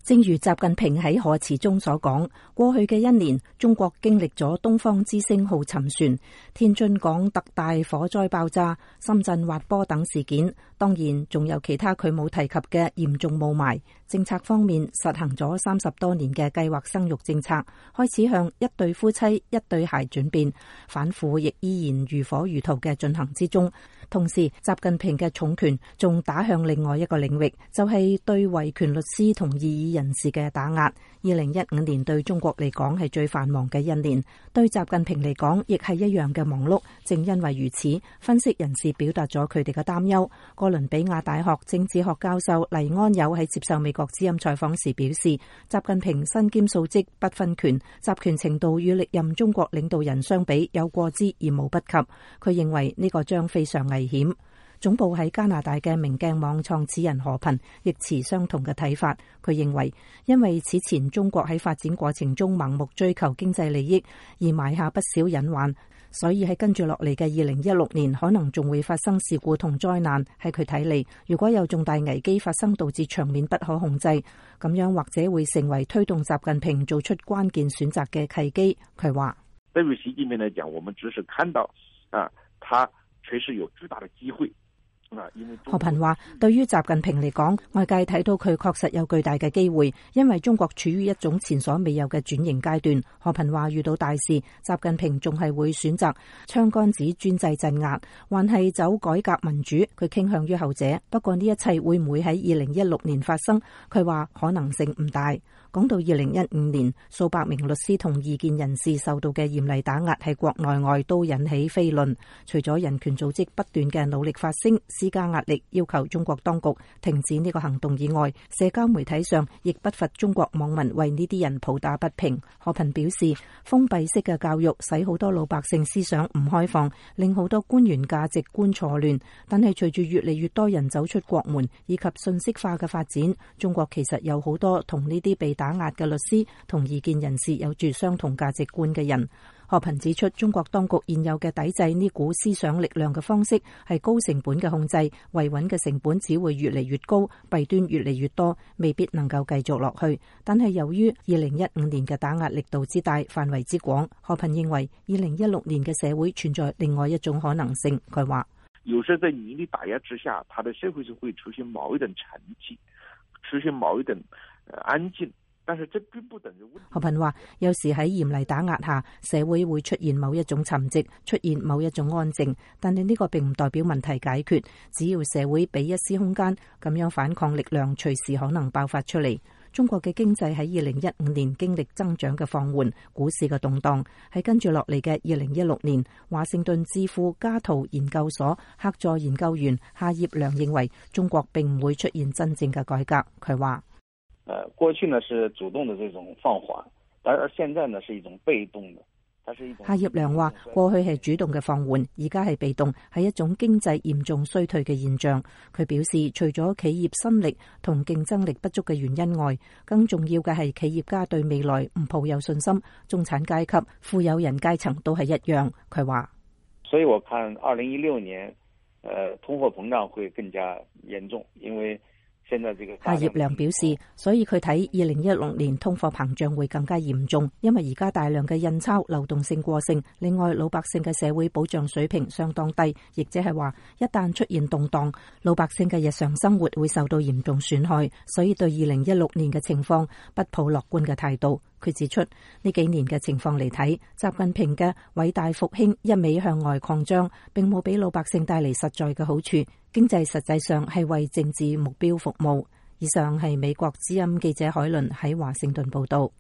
正如習近平喺賀詞中所講，過去嘅一年，中國經歷咗東方之星號沉船、天津港特大火災爆炸、深圳滑坡等事件，當然仲有其他佢冇提及嘅嚴重霧霾。政策方面實行咗30多年嘅計劃生育政策，開始向一對夫妻一對孩轉變，反腐亦依然如火如荼嘅進行之中。同時，習近平嘅重拳仲打向另外一個領域，就係對維權律師同異議人士嘅打壓。2015年對中國嚟講係最繁忙嘅一年，對習近平嚟講亦係一樣嘅忙碌。正因為如此，分析人士表達咗佢哋嘅擔憂。哥倫比亞大學政治學教授黎安友喺接受美國之音採訪時表示，習近平身兼數職，不分權，集權程度與歷任中國領導人相比有過之而無不及。佢認為呢個將非常危險。總部喺加拿大嘅明鏡網創始人何頻亦持相同嘅睇法。佢認為，因為此前中國喺發展過程中盲目追求經濟利益，而埋下不少隱患，所以喺跟住落嚟嘅2016年，可能仲會發生事故同災難。喺佢睇嚟，如果有重大危機發生，導致場面不可控制，咁樣或者會成為推動習近平做出關鍵選擇嘅契機。佢話： 對於習近平嚟講，我們只是看到他確實有巨大的機會。 何頻話，對於習近平嚟講，外界睇到佢確實有巨大嘅機會，因為中國處於一種前所未有嘅轉型階段。何頻話，遇到大事，習近平仲係會選擇槍桿子專制鎮壓，還係走改革民主，佢傾向於後者。不過呢一切會唔會喺2016年發生？佢話可能性唔大。講到2015年，數百名律師同異見人士受到嘅嚴厲打壓，喺國內外都引起非論。除咗人權組織不斷嘅努力發聲，施加壓力要求中國當局停止呢個行動以外，社交媒體上亦不乏中國網民為呢啲人抱打不平。何頻表示，封閉式嘅教育使好多老百姓思想唔開放，令好多官員價值觀錯亂。但係隨住越嚟越多人走出國門以及信息化嘅發展，中國其實有好多同呢啲被打壓嘅律師同異見人士有住相同價值觀嘅人。何頻指出，中國當局現有嘅抵制呢股思想力量嘅方式係高成本嘅控制，維穩嘅成本只會越嚟越高，弊端越嚟越多，未必能夠繼續落去。但係由於2015年嘅打壓力度之大、範圍之廣，何頻認為2016年嘅社會存在另外一種可能性。佢話： 有時在嚴厲打壓之下，他的社會就會出現某一種沉寂，出現某一種安靜。 何頻話，有時喺嚴厲打壓下，社會會出現某一種沉寂，出現某一種安靜，但係呢個並唔代表問題解決。只要社會俾一絲空間，咁樣反抗力量隨時可能爆發出嚟。中國嘅經濟喺2015年經歷增長嘅放緩，股市嘅動盪。喺跟住落嚟嘅2016年，華盛頓智庫加圖研究所客座研究員夏業良認為，中國並唔會出現真正嘅改革。佢話： 過去呢是主動的這種放緩，而現在呢是一種被動的。 夏業良話，過去係主動嘅放緩，而家係被動，係一種經濟嚴重衰退嘅現象。佢表示，除咗企業心力同競爭力不足嘅原因外，更重要嘅係企業家對未來唔抱有信心。中產階級、富有人階層都係一樣。佢話： 所以我看2016年，通貨膨脹會更加嚴重，因為夏業良表示，所以佢睇2016年通貨膨脹會更加嚴重，因為而家大量嘅印鈔流動性過剩，另外老百姓嘅社會保障水平相當低，亦即係話一旦出現動盪，老百姓嘅日常生活會受到嚴重損害，所以對2016年嘅情況不抱樂觀嘅態度。佢指出，呢幾年嘅情況嚟睇，習近平嘅偉大復興一味向外擴張，並冇俾老百姓帶嚟實在嘅好處，經濟實際上係為政治目標服務。以上係美國之音記者海倫喺華盛頓報道。